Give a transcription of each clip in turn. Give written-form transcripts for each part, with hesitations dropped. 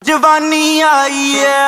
जवानी आई है।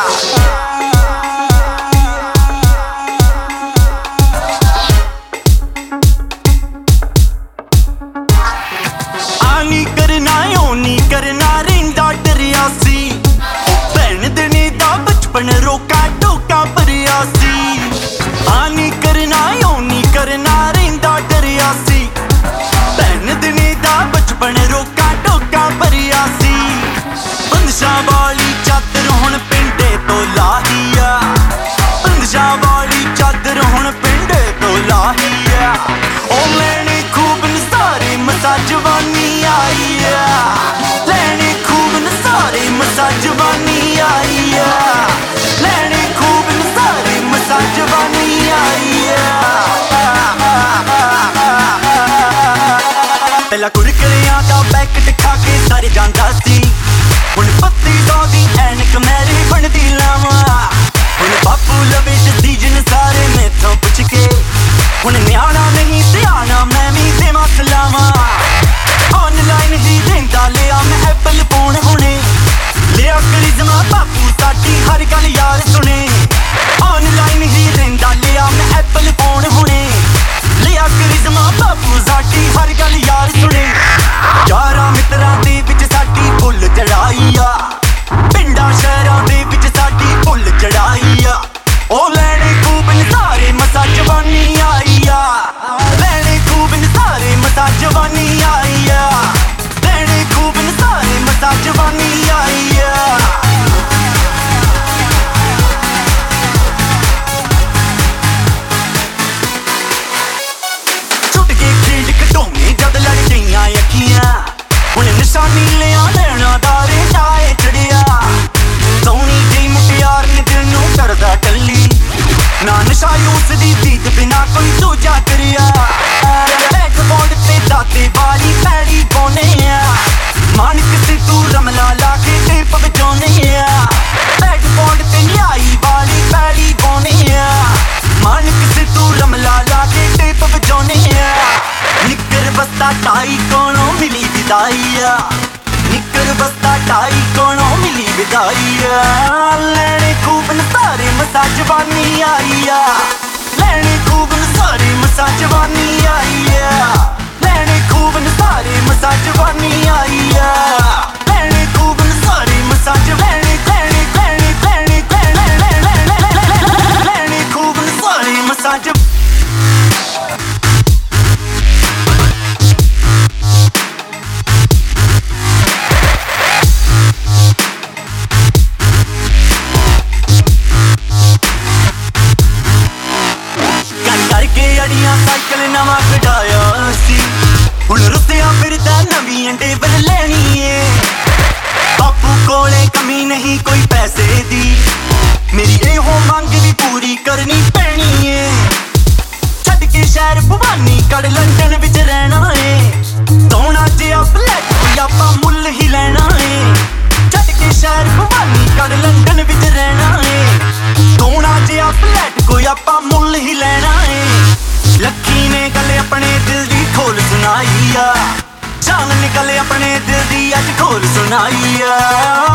आनी करना ओनी करना रेंदा डरिया सी, भैन दने दा बचपन रोका टोका भरिया सी। आनी करना ओनी करना रेंदा डरिया सी, भैन दने दा बचपन रोका टोका भरिया सी। बंदशां वाली चादर हुण पिंडे तो लाही आ, बंदशां वाली चादर हुण पिंडे तो लाही आ। ओ लैने खूब नज़ारे मसा जवानी आई आ, लैने खूब नज़ारे मसा जवानी आई आ, लैने खूब नज़ारे मसा जवानी आई आ। पहला कुरकुरियां दा पैकेट खा के सर जांदा सी, हुण पत्ती दी ऐनक मैरी बनदी लावां। हुण बापू लवे डिसीजन सारे मैथों पुछ के, हुण न्याणा नहीं सियाणा मैं भी देवां सलावां। ऑनलाइन ही देंदा लिया मैं एप्पल फोन हुणे, लिया करिश्मा बापू साडी हर गल यार सुने। ऑनलाइन ही देंदा लिया मैं एप्पल फोन हुणे, लिया करिश्मा बापू साडी हर गल यार सुने। यारां मित्रां दे विच साडी फुੱਲ चढ़ाई आ, पिंडां शहरां दे विच साडी फुੱਲ चढ़ाई आ। ओ लैने खूब नज़ारे मसा जवानी आई आ, लैने खूब नज़ारे मसा जवानी आई आ, लैने खूब नज़ारे मसा जवानी आई आ। छुट के खेल खिडौने जद लड़ गईयां अखियां, हुण निशानी लिया लैना दारे जाए चढ़िया। सोहनी जी मुटियार ने दिल नूं करदा टल्ली, ना नशा उसदी दीद बिना कोई दूजा करिया। बैकबोर्ड ते दाते वाली पैड़ी पाउने आ, मानक से तू रमला ला के टेप वजाउने आ। बैकबोर्ड ते न्याई वाली पैड़ी पाउने आ, मानक से तू रमला ला के टेप वजाउने आ। निक्कर बस्ता टाई कोलों मिली विदाई आ, निक्कर बस्ता टाई कोलों मिली विदाई आ। लैने खूब नज़ारे मसा जवानी आई आ, लैने खूब नज़ारे मसा जवानी आई आ, लैने खूब नज़ारे मसा जवानी आई आ, लैने खूब नज़ारे मसा जवानी लैने लैने लैने लैने खूब नज़ारे मसा जवानी। अड़ियां साइकिल नवा कढाया सी, हुण रुसिया फिरदा नवीं टेबल लैनी है। बापू कोले कमी नहीं कोई पैसे दी, मेरी एहो मंग भी पूरी करनी पैनी है। छड्ड के शहर भवानी गढ़ लंडन विच रहना है, सोहना जिहा फ्लैट कोई आपां मुੱਲ ही लैना है। छड्ड के शहर भवानी गढ़ लंडन विच रहना है, सोहना जिहा फ्लैट कोई आपां मुੱਲ ही लैना है। लक्की ने गल अपने दिल दी खोल सुनाई आ, जान निकले अपने दिल दी अज खोल सुनाई आ।